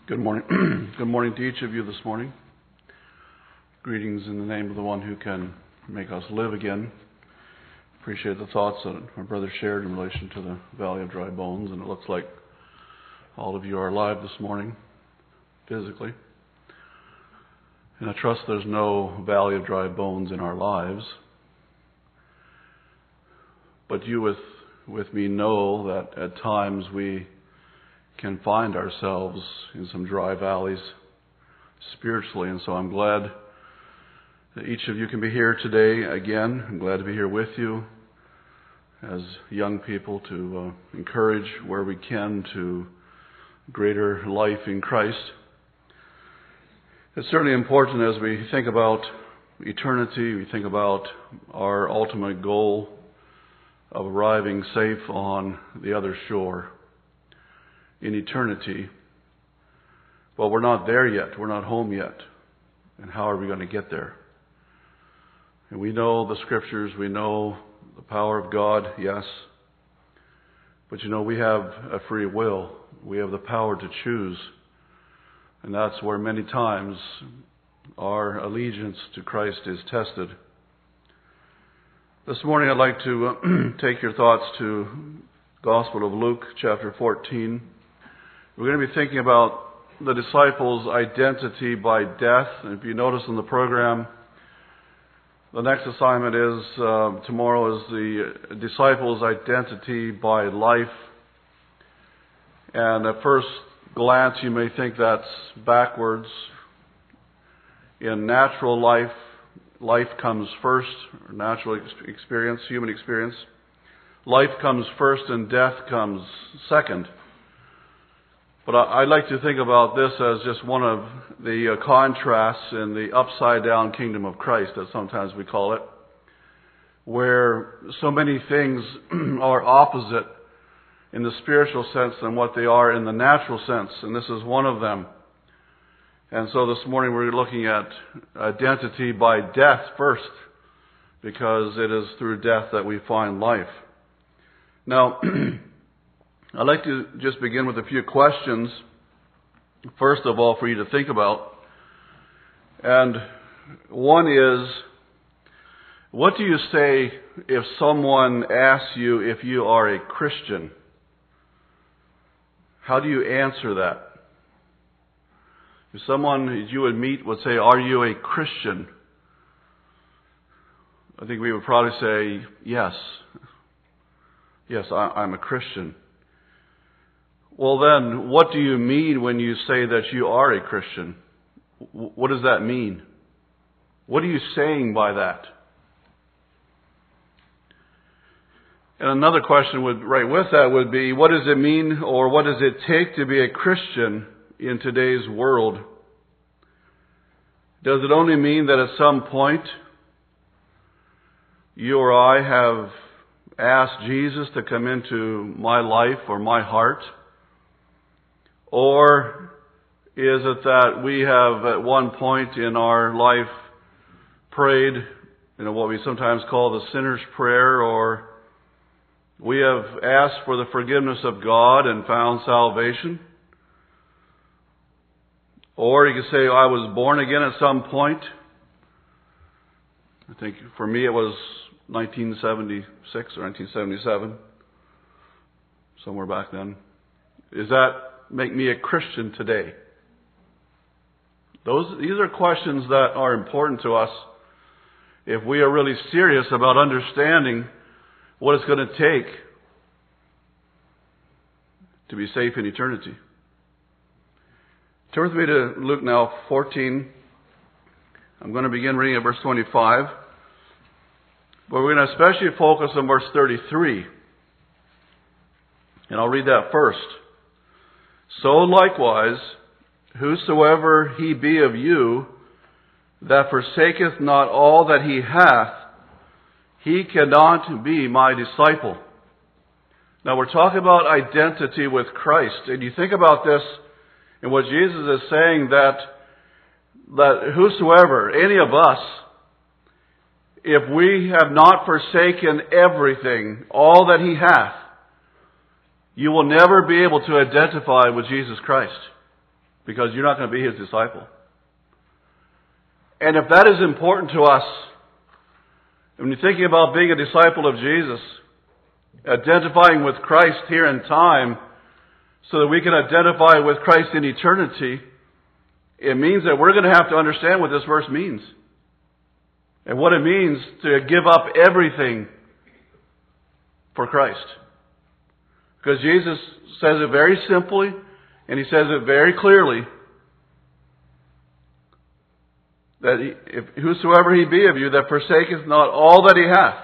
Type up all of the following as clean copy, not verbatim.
Good morning. Good morning to each of you this morning. Greetings in the name of the one who can make us live again. Appreciate the thoughts that my brother shared in relation to the Valley of Dry Bones, and it looks like all of you are alive this morning, physically. And I trust there's no Valley of Dry Bones in our lives. But you with me know that at times we can find ourselves in some dry valleys spiritually, and so I'm glad that each of you can be here today again. I'm glad to be here with you as young people to encourage where we can to greater life in Christ. It's certainly important as we think about eternity, we think about our ultimate goal of arriving safe on the other shore in eternity. But we're not there yet. We're not home yet. And how are we going to get there? And we know the Scriptures. We know the power of God, yes. But we have a free will. We have the power to choose. And that's where many times our allegiance to Christ is tested. This morning I'd like to take your thoughts to Gospel of Luke, chapter 14. We're going to be thinking about the disciples' identity by death. And if you notice in the program, the next assignment is, tomorrow is the disciples' identity by life. And at first glance you may think that's backwards. In natural life, life comes first, or natural experience, human experience. Life comes first and death comes second. But I'd like to think about this as just one of the contrasts in the upside-down kingdom of Christ, as sometimes we call it, where so many things are opposite in the spiritual sense than what they are in the natural sense, and this is one of them. And so this morning we're looking at identity by death first, because it is through death that we find life. Now, I'd like to just begin with a few questions, first of all, for you to think about. And one is, what do you say if someone asks you if you are a Christian? How do you answer that? If someone you would meet would say, "Are you a Christian?" I think we would probably say, "Yes. Yes, I'm a Christian." Well then, what do you mean when you say that you are a Christian? What does that mean? What are you saying by that? And another question right with that would be, what does it mean, or what does it take to be a Christian in today's world? Does it only mean that at some point you or I have asked Jesus to come into my life or my heart? Or is it that we have at one point in our life prayed, what we sometimes call the sinner's prayer, or we have asked for the forgiveness of God and found salvation? Or you could say, I was born again at some point. I think for me it was 1976 or 1977, somewhere back then. Does that make me a Christian today? These are questions that are important to us if we are really serious about understanding what it's going to take to be safe in eternity. Turn with me to Luke now, 14. I'm going to begin reading at verse 25. But we're going to especially focus on verse 33. And I'll read that first. "So likewise, whosoever he be of you, that forsaketh not all that he hath, he cannot be my disciple." Now we're talking about identity with Christ. And you think about this, and what Jesus is saying, that whosoever, any of us, if we have not forsaken everything, all that he hath, you will never be able to identify with Jesus Christ. because you're not going to be His disciple. And if that is important to us, when you're thinking about being a disciple of Jesus, identifying with Christ here in time, so that we can identify with Christ in eternity, it means that we're going to have to understand what this verse means. And what it means to give up everything for Christ. Because Jesus says it very simply, and He says it very clearly, that if whosoever he be of you that forsaketh not all that he hath,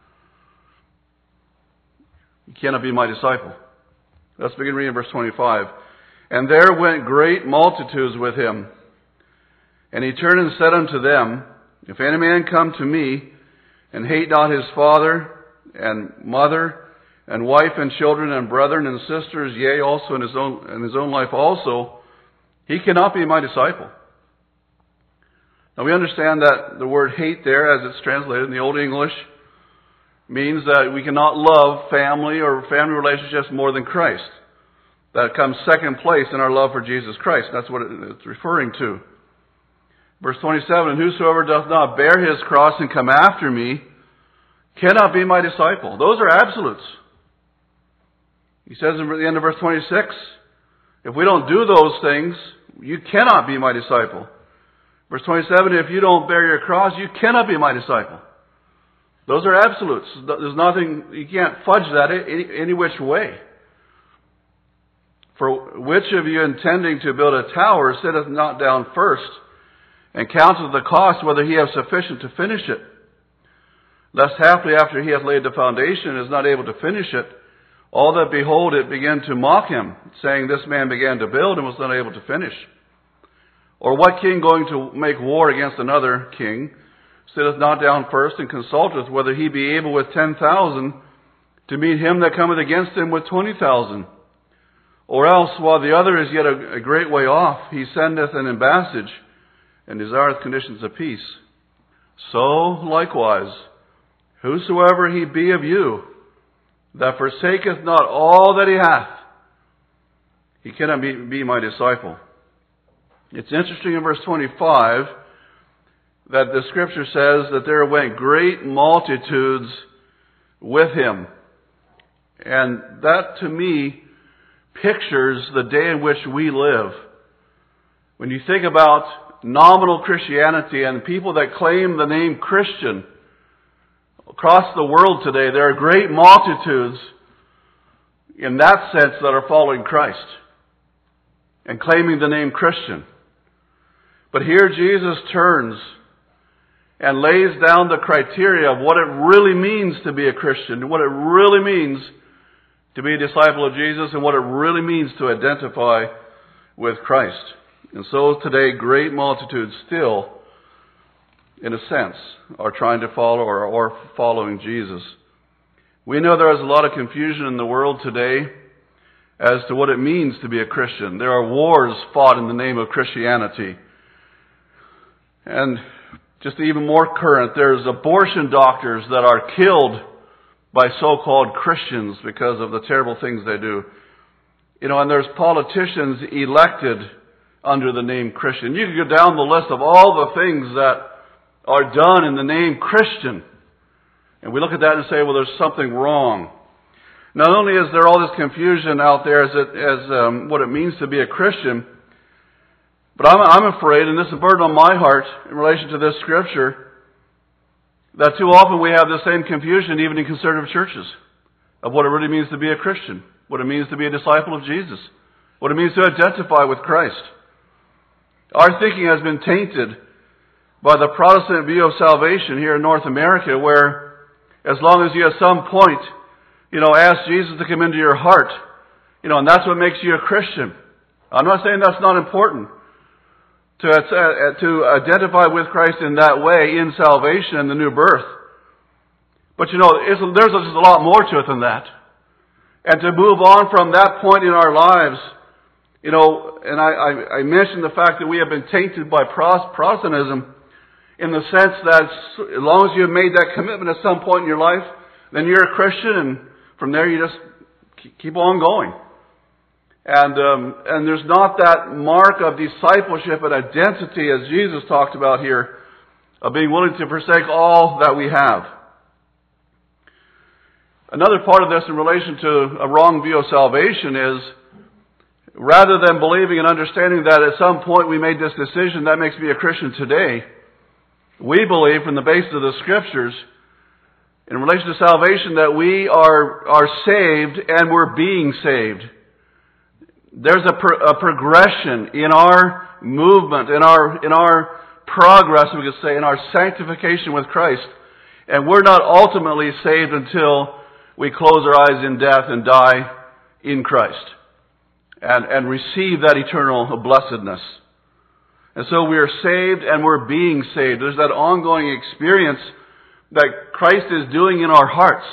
he cannot be my disciple. Let's begin reading verse 25. And there went great multitudes with him. And he turned and said unto them, If any man come to me, and hate not his father, and mother, and wife, and children, and brethren, and sisters, yea, also in his own life also, he cannot be my disciple. Now we understand that the word hate there, as it's translated in the Old English, means that we cannot love family or family relationships more than Christ. That comes second place in our love for Jesus Christ. That's what it's referring to. Verse 27, And whosoever doth not bear his cross and come after me cannot be my disciple. Those are absolutes. He says at the end of verse 26, if we don't do those things, you cannot be my disciple. Verse 27, if you don't bear your cross, you cannot be my disciple. Those are absolutes. There's nothing, you can't fudge that any which way. For which of you intending to build a tower sitteth not down first, and counteth the cost whether he have sufficient to finish it? Lest haply after he hath laid the foundation and is not able to finish it, all that behold it begin to mock him, saying, This man began to build and was not able to finish. Or what king going to make war against another king sitteth not down first and consulteth whether he be able with 10,000 to meet him that cometh against him with 20,000? Or else, while the other is yet a great way off, he sendeth an ambassage and desireth conditions of peace. So, likewise, whosoever he be of you that forsaketh not all that he hath, he cannot be my disciple. It's interesting in verse 25 that the Scripture says that there went great multitudes with him. And that, to me, pictures the day in which we live. When you think about nominal Christianity and people that claim the name Christian across the world today, there are great multitudes in that sense that are following Christ and claiming the name Christian. But here Jesus turns and lays down the criteria of what it really means to be a Christian, what it really means to be a disciple of Jesus, and what it really means to identify with Christ. And so today, great multitudes still, in a sense, are trying to follow or following Jesus. We know there is a lot of confusion in the world today as to what it means to be a Christian. There are wars fought in the name of Christianity. And just even more current, there's abortion doctors that are killed by so-called Christians because of the terrible things they do. And there's politicians elected under the name Christian. You could go down the list of all the things that are done in the name Christian. And we look at that and say, well, there's something wrong. Not only is there all this confusion out there as what it means to be a Christian, but I'm afraid, and this is a burden on my heart in relation to this Scripture, that too often we have the same confusion even in conservative churches of what it really means to be a Christian, what it means to be a disciple of Jesus, what it means to identify with Christ. Our thinking has been tainted by the Protestant view of salvation here in North America, where as long as you at some point, ask Jesus to come into your heart, and that's what makes you a Christian. I'm not saying that's not important. To identify with Christ in that way, in salvation and the new birth. But there's just a lot more to it than that. And to move on from that point in our lives, and I mentioned the fact that we have been tainted by Protestantism in the sense that as long as you have made that commitment at some point in your life, then you're a Christian, and from there you just keep on going. And there's not that mark of discipleship and identity as Jesus talked about here, of being willing to forsake all that we have. Another part of this in relation to a wrong view of salvation is, rather than believing and understanding that at some point we made this decision that makes me a Christian today, we believe from the basis of the Scriptures, in relation to salvation, that we are saved and we're being saved. There's a progression in our movement, in our progress, we could say, in our sanctification with Christ. And we're not ultimately saved until we close our eyes in death and die in Christ and receive that eternal blessedness. And so we are saved and we're being saved. There's that ongoing experience that Christ is doing in our hearts.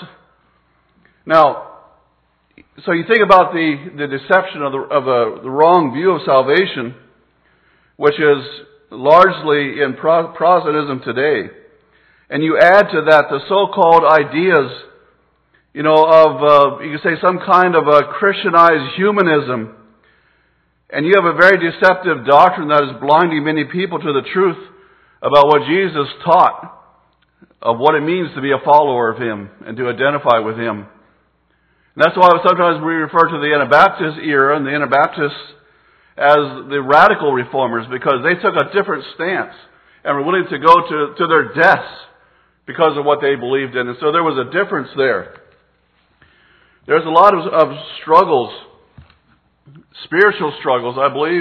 Now, so you think about the deception of the wrong view of salvation, which is largely in Protestantism today. And you add to that the so-called ideas, of, you could say, some kind of a Christianized humanism. And you have a very deceptive doctrine that is blinding many people to the truth about what Jesus taught, of what it means to be a follower of Him and to identify with Him. And that's why sometimes we refer to the Anabaptist era and the Anabaptists as the radical reformers, because they took a different stance and were willing to go to their deaths because of what they believed in. And so there was a difference there. There's a lot of struggles, spiritual struggles, I believe,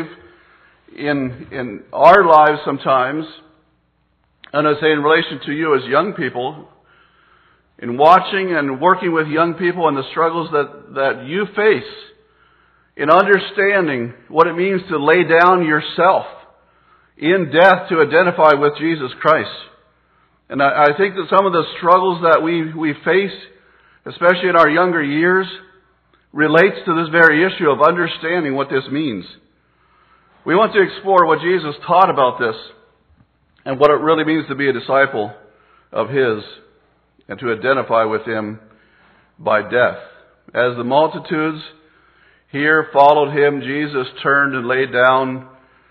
in our lives sometimes, and I say in relation to you as young people, in watching and working with young people and the struggles that you face, in understanding what it means to lay down yourself in death to identify with Jesus Christ. And I think that some of the struggles that we face, especially in our younger years, relates to this very issue of understanding what this means. We want to explore what Jesus taught about this and what it really means to be a disciple of His and to identify with Him by death. As the multitudes here followed Him, Jesus turned and laid down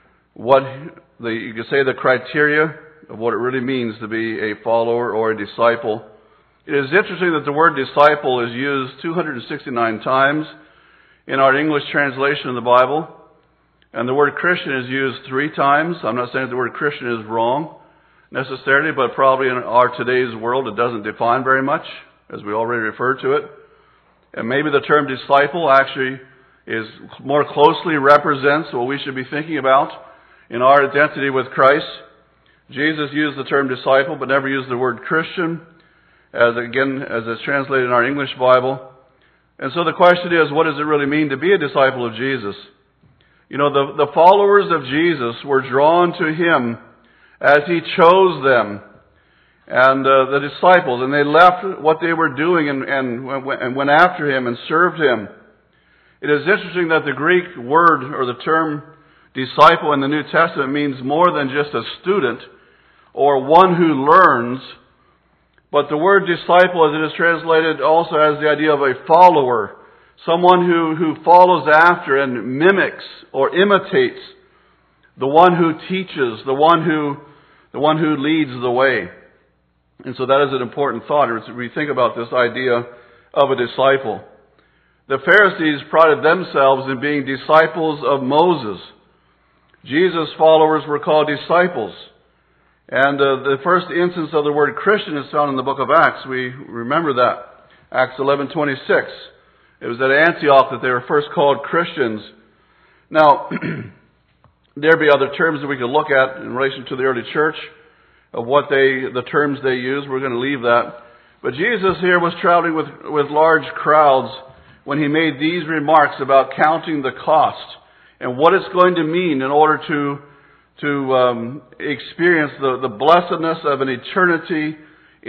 you could say the criteria of what it really means to be a follower or a disciple. It is interesting that the word disciple is used 269 times in our English translation of the Bible, and the word Christian is used 3 times. I'm not saying that the word Christian is wrong necessarily, but probably in our today's world it doesn't define very much, as we already referred to it. And maybe the term disciple actually is more closely represents what we should be thinking about in our identity with Christ. Jesus used the term disciple, but never used the word Christian, as it's translated in our English Bible. And so the question is, what does it really mean to be a disciple of Jesus? The followers of Jesus were drawn to Him as He chose them, and the disciples, and they left what they were doing and went after Him and served Him. It is interesting that the Greek word or the term disciple in the New Testament means more than just a student or one who learns, but the word disciple, as it is translated, also has the idea of a follower, someone who follows after and mimics or imitates the one who teaches, the one who leads the way. And so that is an important thought as we think about this idea of a disciple. The Pharisees prided themselves in being disciples of Moses. Jesus' followers were called disciples. And the first instance of the word Christian is found in the book of Acts. We remember that. Acts 11:26. It was at Antioch that they were first called Christians. Now, there'd be other terms that we could look at in relation to the early church of the terms they used. We're going to leave that. But Jesus here was traveling with large crowds when He made these remarks about counting the cost and what it's going to mean in order to experience the blessedness of an eternity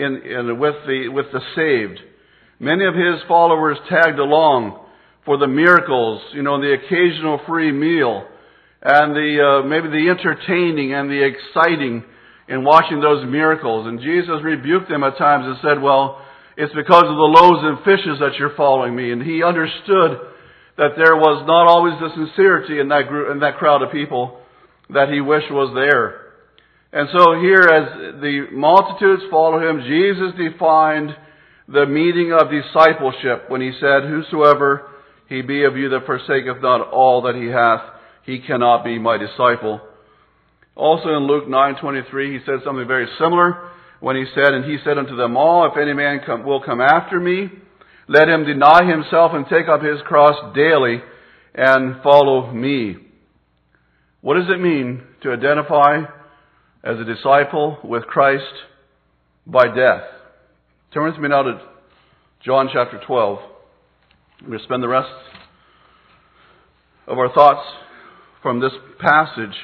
with the saved. Many of His followers tagged along for the miracles, and the occasional free meal, and maybe the entertaining and the exciting in watching those miracles. And Jesus rebuked them at times and said, well, it's because of the loaves and fishes that you're following me. And He understood that there was not always the sincerity in that group, in that crowd of people that he wished was there. And so here, as the multitudes follow him, Jesus defined the meaning of discipleship when he said, "Whosoever he be of you that forsaketh not all that he hath, he cannot be my disciple." Also in Luke 9:23, he said something very similar when he said, "And he said unto them all, If any man will come after me, let him deny himself and take up his cross daily and follow me." What does it mean to identify as a disciple with Christ by death? Turn with me now to John chapter 12. We're going to spend the rest of our thoughts from this passage.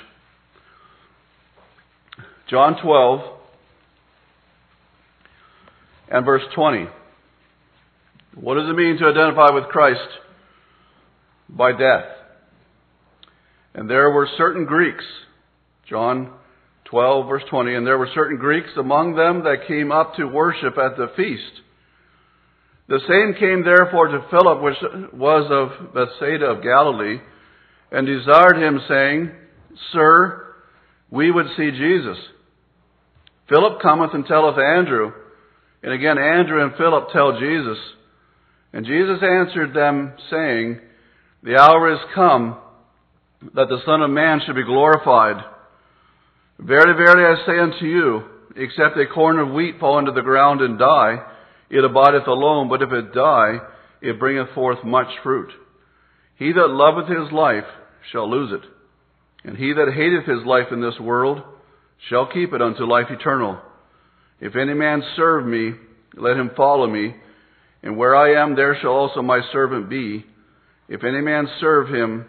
John 12 and verse 20. What does it mean to identify with Christ by death? And there were certain Greeks, John 12 verse 20, and there were certain Greeks among them that came up to worship at the feast. The same came therefore to Philip, which was of Bethsaida of Galilee, and desired him, saying, Sir, we would see Jesus. Philip cometh and telleth Andrew, and again Andrew and Philip tell Jesus. And Jesus answered them, saying, The hour is come that the Son of Man should be glorified. Verily, verily, I say unto you, except a corn of wheat fall into the ground and die, it abideth alone, but if it die, it bringeth forth much fruit. He that loveth his life shall lose it, and he that hateth his life in this world shall keep it unto life eternal. If any man serve me, let him follow me, and where I am, there shall also my servant be. If any man serve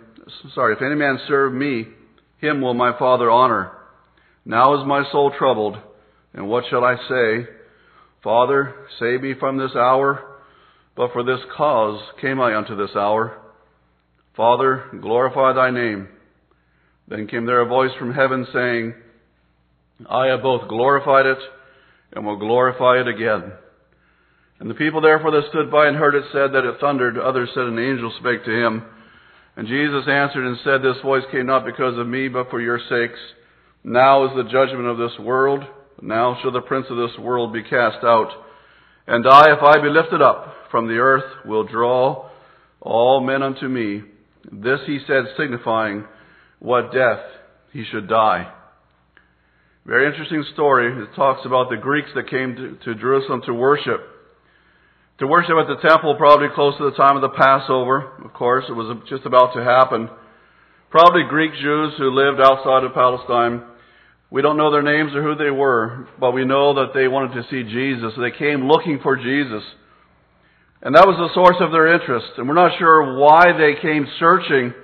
me, him will my Father honor. Now is my soul troubled, and what shall I say? Father, save me from this hour, but for this cause came I unto this hour. Father, glorify thy name. Then came there a voice from heaven saying, I have both glorified it, and will glorify it again. And the people therefore that stood by and heard it said that it thundered. Others said an angel spake to him. And Jesus answered and said, This voice came not because of me, but for your sakes. Now is the judgment of this world. Now shall the prince of this world be cast out. And I, if I be lifted up from the earth, will draw all men unto me. This he said, signifying what death he should die. Very interesting story. It talks about the Greeks that came to Jerusalem to worship. To worship at the temple, probably close to the time of the Passover. Of course, it was just about to happen. Probably Greek Jews who lived outside of Palestine. We don't know their names or who they were, but we know that they wanted to see Jesus. They came looking for Jesus. And that was the source of their interest. And we're not sure why they came searching.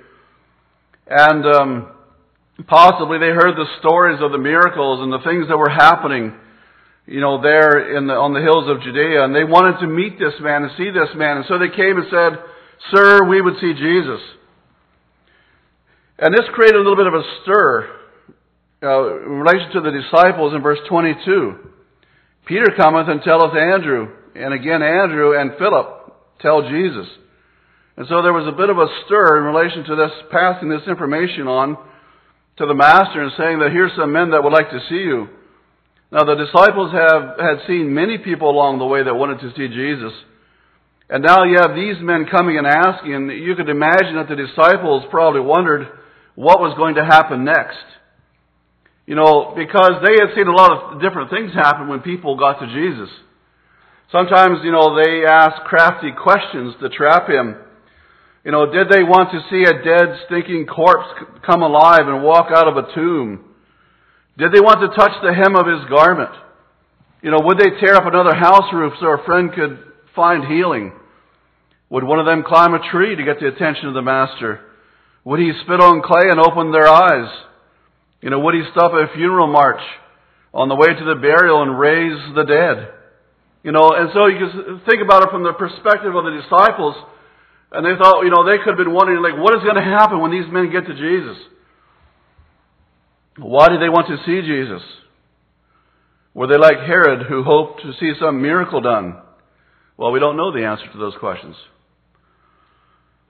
And possibly they heard the stories of the miracles and the things that were happening, there on the hills of Judea. And they wanted to meet this man and see this man. And so they came and said, Sir, we would see Jesus. And this created a little bit of a stir in relation to the disciples in verse 22. Peter cometh and telleth Andrew. And again Andrew and Philip tell Jesus. And so there was a bit of a stir in relation to this, passing this information on to the master and saying that here's some men that would like to see you. Now the disciples had seen many people along the way that wanted to see Jesus. And now you have these men coming and asking, and you could imagine that the disciples probably wondered what was going to happen next. Because they had seen a lot of different things happen when people got to Jesus. Sometimes, they asked crafty questions to trap him. Did they want to see a dead, stinking corpse come alive and walk out of a tomb? Did they want to touch the hem of his garment? Would they tear up another house roof so a friend could find healing? Would one of them climb a tree to get the attention of the master? Would he spit on clay and open their eyes? Would he stop a funeral march on the way to the burial and raise the dead? And so you can think about it from the perspective of the disciples. And they thought, they could have been wondering, what is going to happen when these men get to Jesus? Why did they want to see Jesus? Were they like Herod, who hoped to see some miracle done? Well, we don't know the answer to those questions.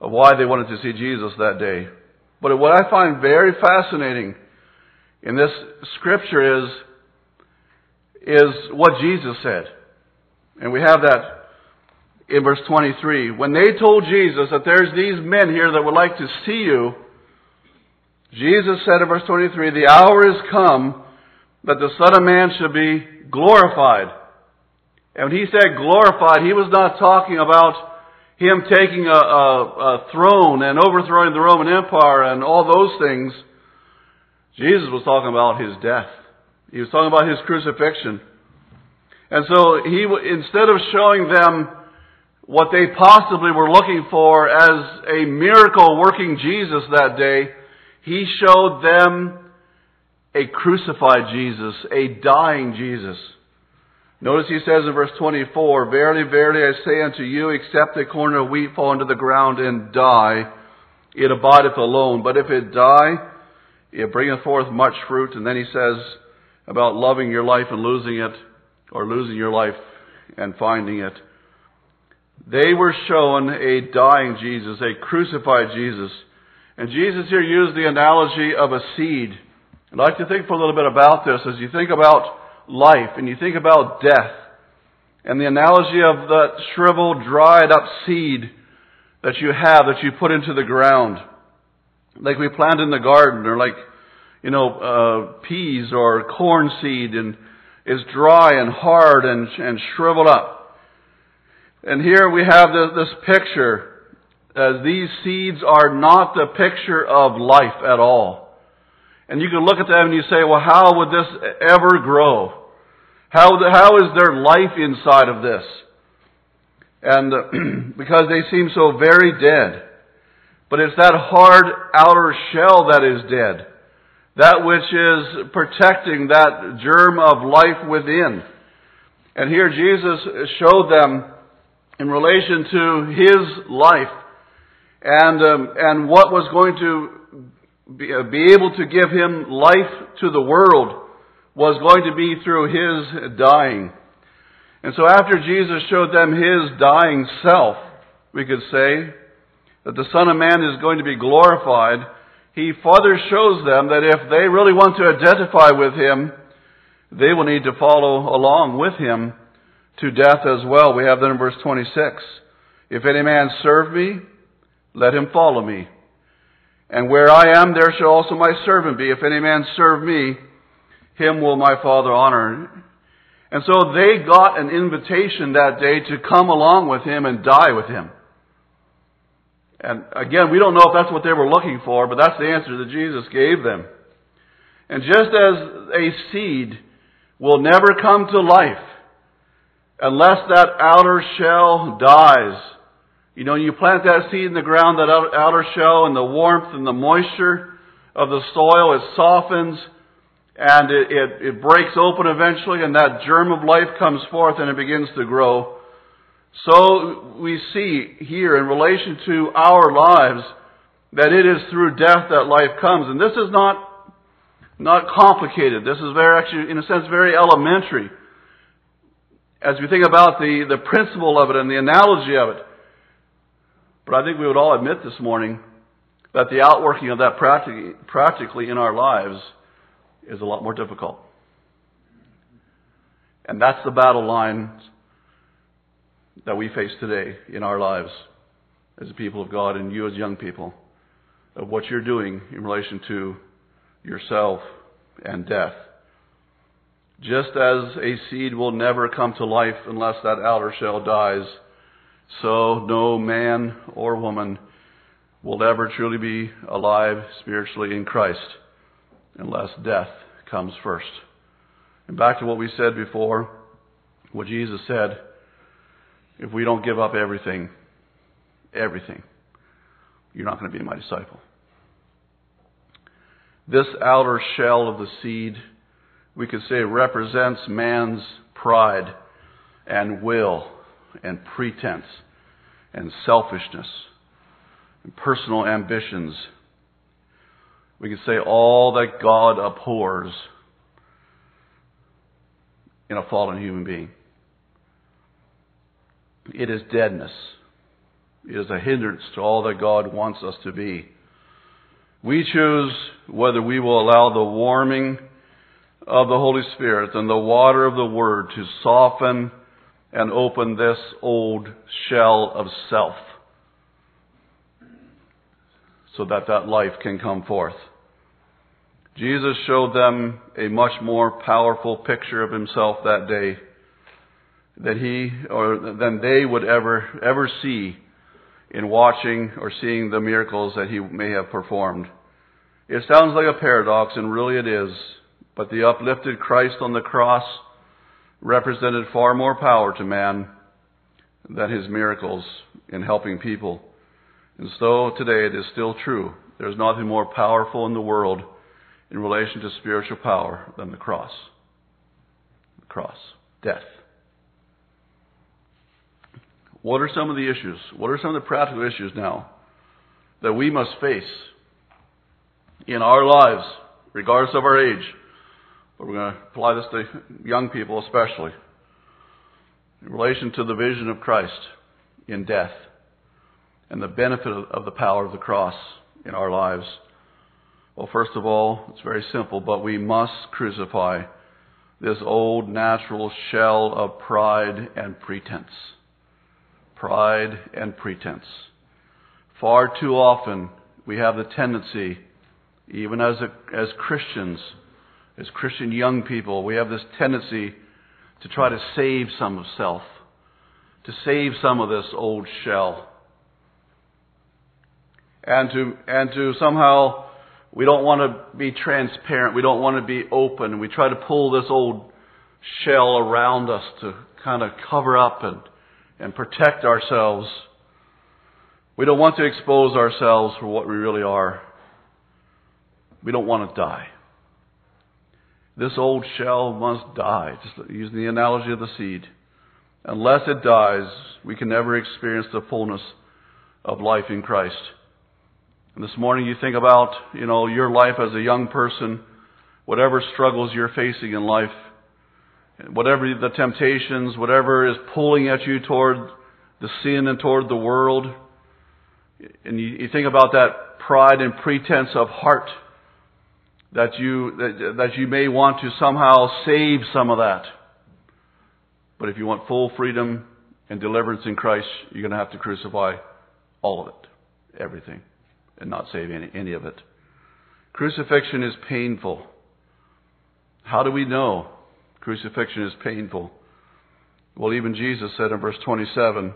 of why they wanted to see Jesus that day. But what I find very fascinating in this scripture is what Jesus said. And we have that in verse 23. When they told Jesus that there's these men here that would like to see you, Jesus said in verse 23, the hour is come that the Son of Man should be glorified. And when he said glorified, he was not talking about him taking a throne and overthrowing the Roman Empire and all those things. Jesus was talking about his death. He was talking about his crucifixion. And so instead of showing them what they possibly were looking for as a miracle working Jesus that day, he showed them a crucified Jesus, a dying Jesus. Notice he says in verse 24, verily, verily, I say unto you, except a corn of wheat fall into the ground and die, it abideth alone. But if it die, it bringeth forth much fruit. And then he says about loving your life and losing it, or losing your life and finding it. They were shown a dying Jesus, a crucified Jesus. And Jesus here used the analogy of a seed. I'd like to think for a little bit about this as you think about life and you think about death and the analogy of that shriveled, dried up seed that you have, that you put into the ground. Like we plant in the garden, or like, peas or corn seed, and is dry and hard and shriveled up. And here we have this picture, as these seeds are not the picture of life at all. And you can look at them and you say, well, how would this ever grow? How is there life inside of this? And because they seem so very dead. But it's that hard outer shell that is dead. That which is protecting that germ of life within. And here Jesus showed them in relation to his life and what was going to be able to give him life to the world was going to be through his dying. And so after Jesus showed them his dying self, we could say that the Son of Man is going to be glorified. He further shows them that if they really want to identify with him, they will need to follow along with him to death as well. We have that in verse 26. If any man serve me, let him follow me. And where I am, there shall also my servant be. If any man serve me, him will my Father honor. And so they got an invitation that day to come along with him and die with him. And again, we don't know if that's what they were looking for, but that's the answer that Jesus gave them. And just as a seed will never come to life unless that outer shell dies. You plant that seed in the ground, that outer shell, and the warmth and the moisture of the soil, it softens and it breaks open eventually, and that germ of life comes forth and it begins to grow. So we see here in relation to our lives that it is through death that life comes. And this is not complicated. This is actually, in a sense, very elementary. As we think about the principle of it and the analogy of it. But I think we would all admit this morning that the outworking of that practically in our lives is a lot more difficult. And that's the battle line that we face today in our lives as the people of God, and you as young people, of what you're doing in relation to yourself and death. Just as a seed will never come to life unless that outer shell dies, so no man or woman will ever truly be alive spiritually in Christ unless death comes first. And back to what we said before, what Jesus said, if we don't give up everything, you're not going to be my disciple. This outer shell of the seed, we could say, represents man's pride and will and pretense and selfishness and personal ambitions. We could say all that God abhors in a fallen human being. It is deadness. It is a hindrance to all that God wants us to be. We choose whether we will allow the warming of the Holy Spirit and the water of the Word to soften and open this old shell of self, so that that life can come forth. Jesus showed them a much more powerful picture of himself that day than they would ever see in watching or seeing the miracles that he may have performed. It sounds like a paradox, and really it is, but the uplifted Christ on the cross represented far more power to man than his miracles in helping people. And so today it is still true. There's nothing more powerful in the world in relation to spiritual power than the cross. The cross. Death. What are some of the issues? What are some of the practical issues now that we must face in our lives, regardless of our age? But we're going to apply this to young people especially, in relation to the vision of Christ in death and the benefit of the power of the cross in our lives. Well, first of all, it's very simple, but we must crucify this old natural shell of pride and pretense. Pride and pretense. Far too often we have the tendency, even as Christians, as Christian young people, we have this tendency to try to save some of self, to save some of this old shell. And to somehow, we don't want to be transparent, we don't want to be open. We try to pull this old shell around us to kind of cover up and protect ourselves. We don't want to expose ourselves for what we really are. We don't want to die. This old shell must die, just using the analogy of the seed. Unless it dies, we can never experience the fullness of life in Christ. And this morning you think about, your life as a young person, whatever struggles you're facing in life, whatever the temptations, whatever is pulling at you toward the sin and toward the world. And you think about that pride and pretense of heart, that you may want to somehow save some of that. But if you want full freedom and deliverance in Christ, you're going to have to crucify all of it, everything, and not save any of it. Crucifixion is painful. How do we know crucifixion is painful? Well, even Jesus said in verse 27,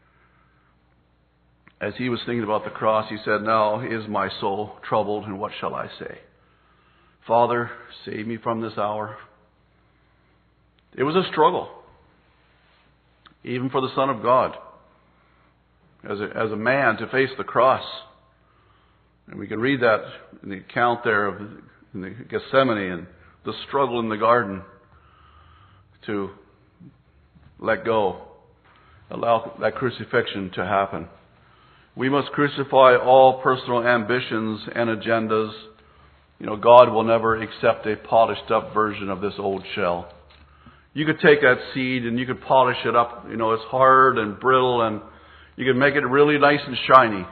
as he was thinking about the cross, he said, "Now is my soul troubled, and what shall I say? Father, save me from this hour." It was a struggle, even for the Son of God, as a man, to face the cross. And we can read that in the account there of in the Gethsemane and the struggle in the garden to let go, allow that crucifixion to happen. We must crucify all personal ambitions and agendas. God will never accept a polished up version of this old shell. You could take that seed and you could polish it up. It's hard and brittle, and you can make it really nice and shiny.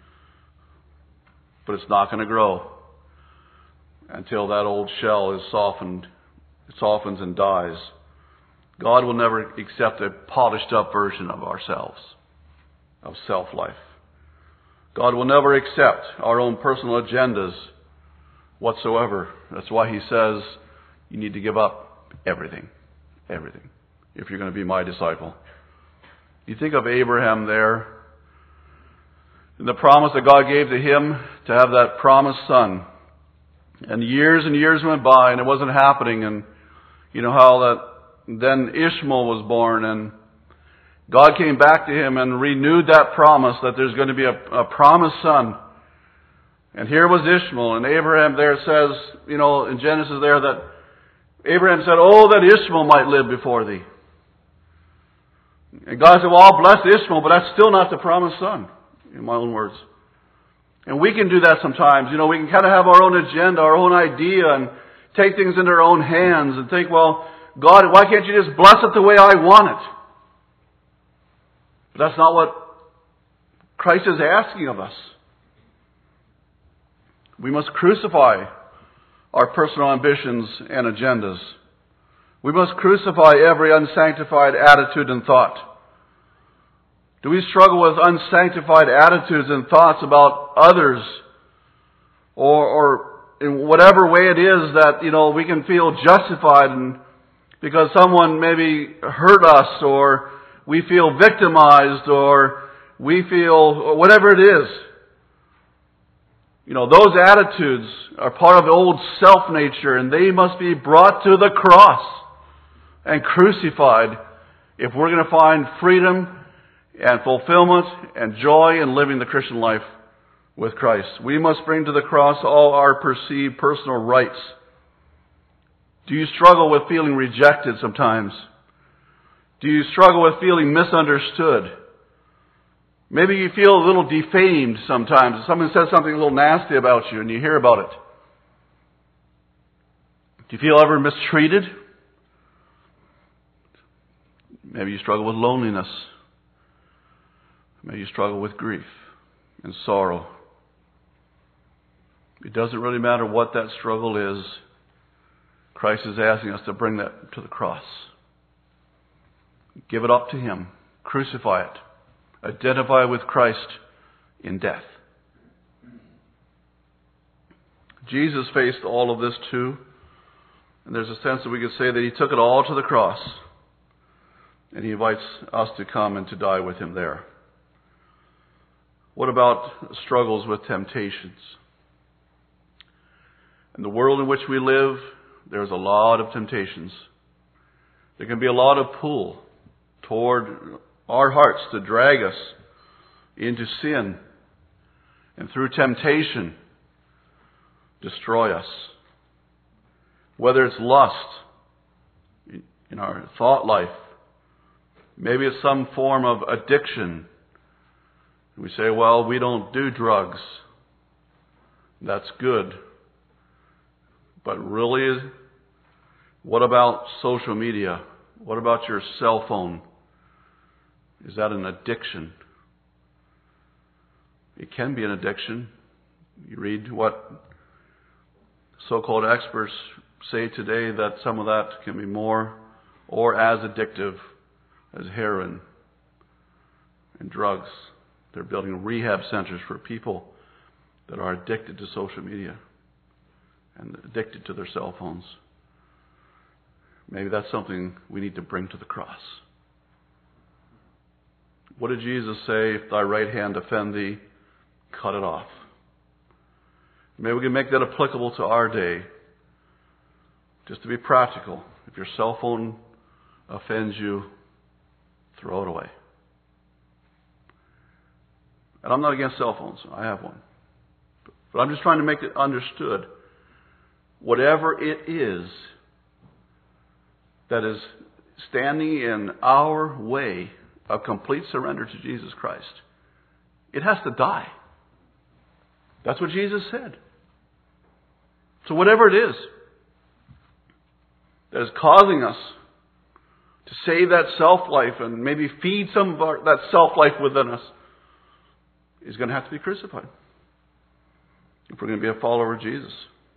But it's not going to grow until that old shell is softened. It softens and dies. God will never accept a polished up version of ourselves, of self-life. God will never accept our own personal agendas whatsoever. That's why he says you need to give up everything. Everything. If you're going to be my disciple. You think of Abraham there, and the promise that God gave to him to have that promised son. And years went by and it wasn't happening. And you know how that then Ishmael was born, and God came back to him and renewed that promise that there's going to be a promised son. And here was Ishmael, and Abraham there says, in Genesis there, that Abraham said, "Oh, that Ishmael might live before thee." And God said, "Well, I'll bless Ishmael, but that's still not the promised son," in my own words. And we can do that sometimes. We can kind of have our own agenda, our own idea, and take things into our own hands and think, well, God, why can't you just bless it the way I want it? But that's not what Christ is asking of us. We must crucify our personal ambitions and agendas. We must crucify every unsanctified attitude and thought. Do we struggle with unsanctified attitudes and thoughts about others? Or in whatever way it is that, we can feel justified because someone maybe hurt us, or we feel victimized, or we feel whatever it is. Those attitudes are part of the old self-nature, and they must be brought to the cross and crucified if we're going to find freedom and fulfillment and joy in living the Christian life with Christ. We must bring to the cross all our perceived personal rights. Do you struggle with feeling rejected sometimes? Do you struggle with feeling misunderstood? Maybe you feel a little defamed sometimes. Someone says something a little nasty about you and you hear about it. Do you feel ever mistreated? Maybe you struggle with loneliness. Maybe you struggle with grief and sorrow. It doesn't really matter what that struggle is. Christ is asking us to bring that to the cross. Give it up to Him. Crucify it. Identify with Christ in death. Jesus faced all of this too. And there's a sense that we could say that He took it all to the cross. And He invites us to come and to die with Him there. What about struggles with temptations? In the world in which we live, there's a lot of temptations. There can be a lot of pull toward our hearts to drag us into sin, and through temptation destroy us. Whether it's lust in our thought life, maybe it's some form of addiction. We say, well, we don't do drugs. That's good. But really, what about social media? What about your cell phone? Is that an addiction? It can be an addiction. You read what so-called experts say today, that some of that can be more or as addictive as heroin and drugs. They're building rehab centers for people that are addicted to social media and addicted to their cell phones. Maybe that's something we need to bring to the cross. What did Jesus say? If thy right hand offend thee, cut it off. Maybe we can make that applicable to our day. Just to be practical. If your cell phone offends you, throw it away. And I'm not against cell phones. I have one. But I'm just trying to make it understood. Whatever it is that is standing in our way of complete surrender to Jesus Christ, it has to die. That's what Jesus said. So whatever it is that is causing us to save that self-life and maybe feed some of that self-life within us is going to have to be crucified if we're going to be a follower of Jesus.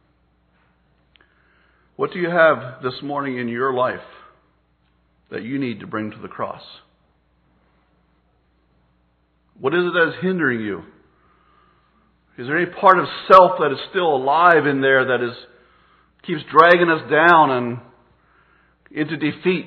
What do you have this morning in your life that you need to bring to the cross? What is it that is hindering you? Is there any part of self that is still alive in there that keeps dragging us down and into defeat?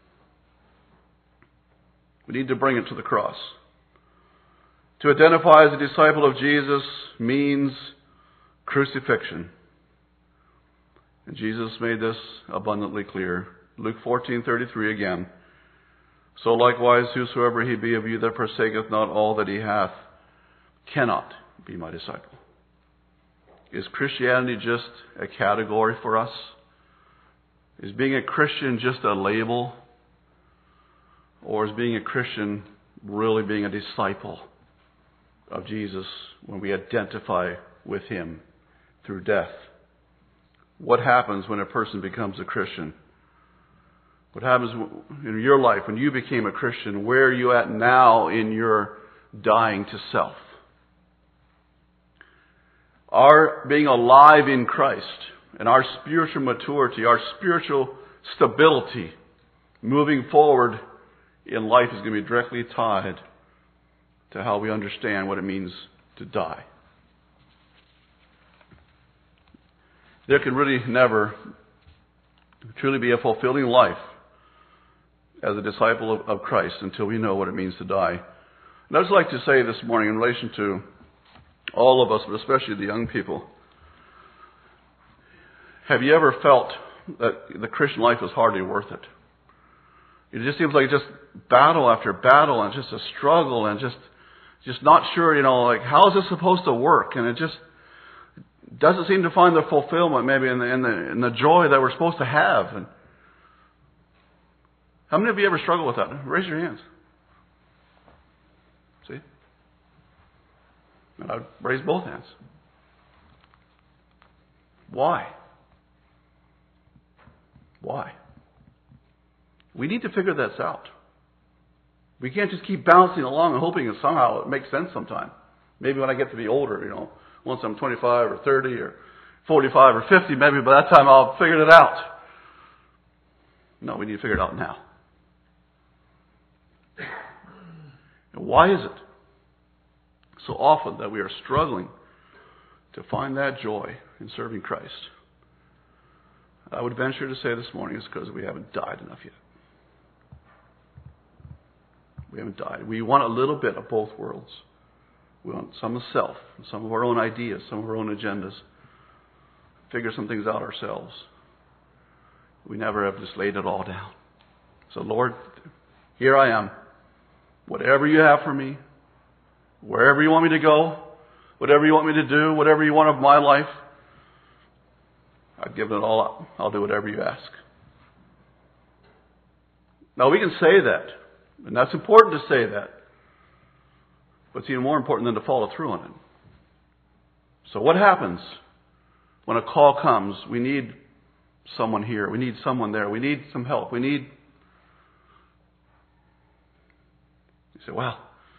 We need to bring it to the cross. To identify as a disciple of Jesus means crucifixion. And Jesus made this abundantly clear. Luke 14:33 again. So likewise, whosoever he be of you that forsaketh not all that he hath, cannot be my disciple. Is Christianity just a category for us? Is being a Christian just a label? Or is being a Christian really being a disciple of Jesus when we identify with Him through death? What happens when a person becomes a Christian? What happens in your life when you became a Christian? Where are you at now in your dying to self. Our being alive in Christ and our spiritual maturity, our spiritual stability moving forward in life is going to be directly tied to how we understand what it means to die. There can really never truly be a fulfilling life as a disciple of Christ until we know what it means to die. And I'd just like to say this morning in relation to all of us, but especially the young people, have you ever felt that the Christian life is hardly worth it? It just seems like just battle after battle and just a struggle and just not sure, like how is this supposed to work? And it just doesn't seem to find the fulfillment maybe in the joy that we're supposed to have. And how many of you ever struggle with that? Raise your hands. See? And I'd raise both hands. Why? Why? We need to figure this out. We can't just keep bouncing along and hoping that somehow it makes sense sometime. Maybe when I get to be older, once I'm 25 or 30 or 45 or 50, maybe by that time I'll figure it out. No, we need to figure it out now. And why is it so often that we are struggling to find that joy in serving Christ? I would venture to say this morning it's because we haven't died enough yet. We haven't died. We want a little bit of both worlds. We want some of self, some of our own ideas, some of our own agendas. Figure some things out ourselves. We never have just laid it all down. So Lord, here I am. Whatever you have for me, wherever you want me to go, whatever you want me to do, whatever you want of my life, I've given it all up. I'll do whatever you ask. Now we can say that, and that's important to say that. But it's even more important than to follow through on it. So what happens when a call comes? We need someone here. We need someone there. We need some help. You say, well,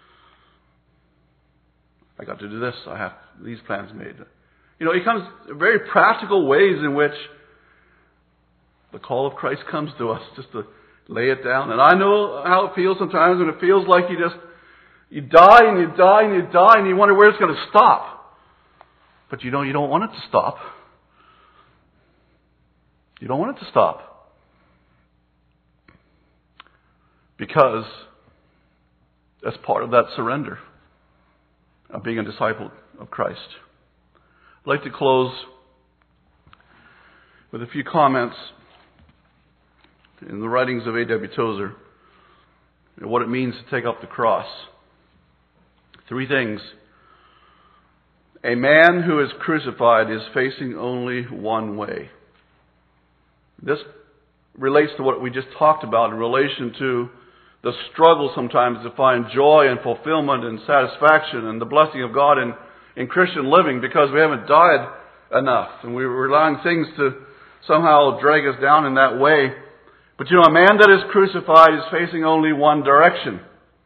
I got to do this. I have these plans made. It comes very practical ways in which the call of Christ comes to us, just to lay it down. And I know how it feels sometimes when it feels like you die and you die and you die and you wonder where it's going to stop. But you don't want it to stop. You don't want it to stop. Because that's part of that surrender of being a disciple of Christ. I'd like to close with a few comments in the writings of A.W. Tozer and what it means to take up the cross. 3 things. A man who is crucified is facing only one way. This relates to what we just talked about in relation to the struggle sometimes to find joy and fulfillment and satisfaction and the blessing of God in Christian living because we haven't died enough and we're allowing things to somehow drag us down in that way. But a man that is crucified is facing only one direction.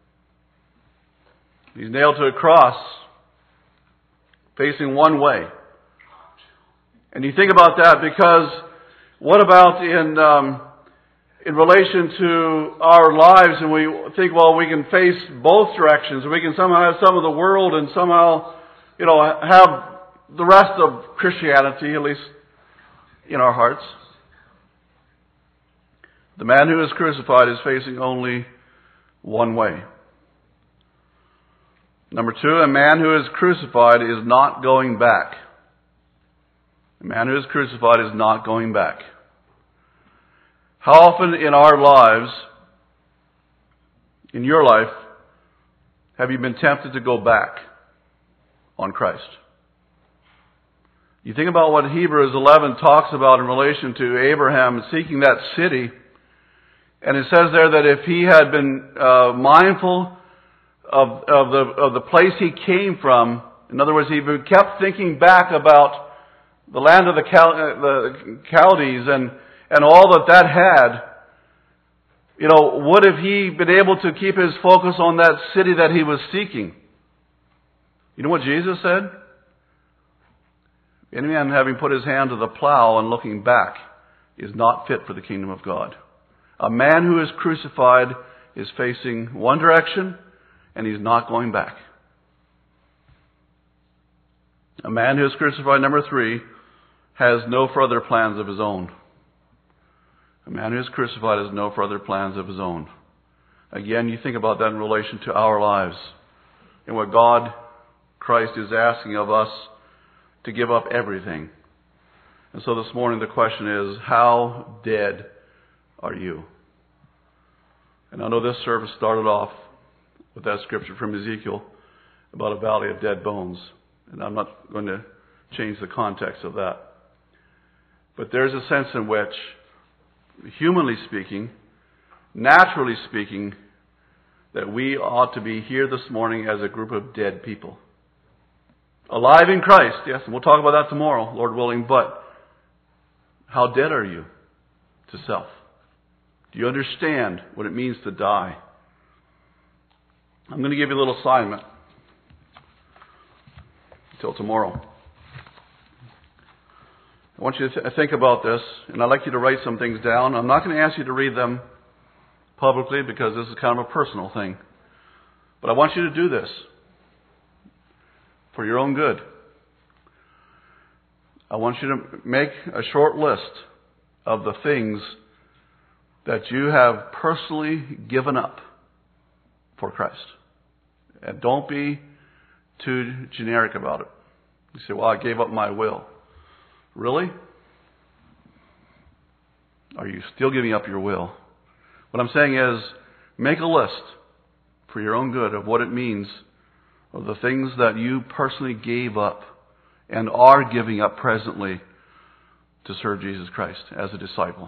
He's nailed to a cross, facing one way. And you think about that because what about in relation to our lives, and we think, well, we can face both directions. We can somehow have some of the world and somehow, have the rest of Christianity, at least in our hearts. The man who is crucified is facing only one way. Number 2, a man who is crucified is not going back. A man who is crucified is not going back. How often in our lives, in your life, have you been tempted to go back on Christ? You think about what Hebrews 11 talks about in relation to Abraham seeking that city, and it says there that if he had been mindful of the place he came from, in other words, he kept thinking back about the land of the Chaldees and all that had, What if he been able to keep his focus on that city that he was seeking? You know what Jesus said? Any man having put his hand to the plow and looking back is not fit for the kingdom of God. A man who is crucified is facing one direction and he's not going back. A man who is crucified, number 3, has no further plans of his own. A man who is crucified has no further plans of his own. Again, you think about that in relation to our lives and what God, Christ, is asking of us to give up everything. And so this morning the question is, how dead are you? And I know this service started off with that scripture from Ezekiel about a valley of dead bones. And I'm not going to change the context of that. But there's a sense in which, humanly speaking, naturally speaking, that we ought to be here this morning as a group of dead people. Alive in Christ, yes, and we'll talk about that tomorrow, Lord willing, but how dead are you to self? Do you understand what it means to die? I'm going to give you a little assignment until tomorrow. I want you to think about this, and I'd like you to write some things down. I'm not going to ask you to read them publicly because this is kind of a personal thing. But I want you to do this for your own good. I want you to make a short list of the things that you have personally given up for Christ. And don't be too generic about it. You say, well, I gave up my will. Really? Are you still giving up your will? What I'm saying is, make a list for your own good of what it means, of the things that you personally gave up and are giving up presently to serve Jesus Christ as a disciple.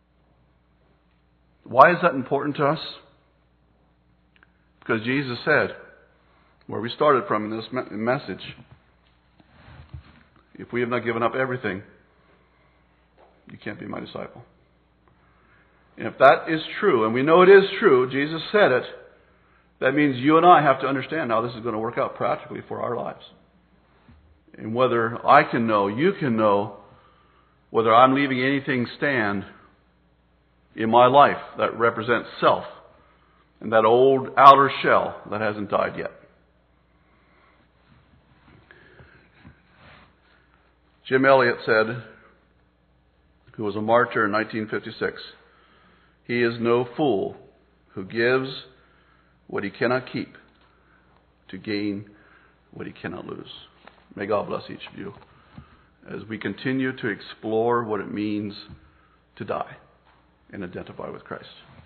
Why is that important to us? Because Jesus said, where we started from in this message, if we have not given up everything, you can't be my disciple. And if that is true, and we know it is true, Jesus said it, that means you and I have to understand how this is going to work out practically for our lives. And whether I can know, you can know, whether I'm leaving anything stand in my life that represents self and that old outer shell that hasn't died yet. Jim Elliot said, who was a martyr in 1956, "He is no fool who gives what he cannot keep to gain what he cannot lose." May God bless each of you as we continue to explore what it means to die and identify with Christ.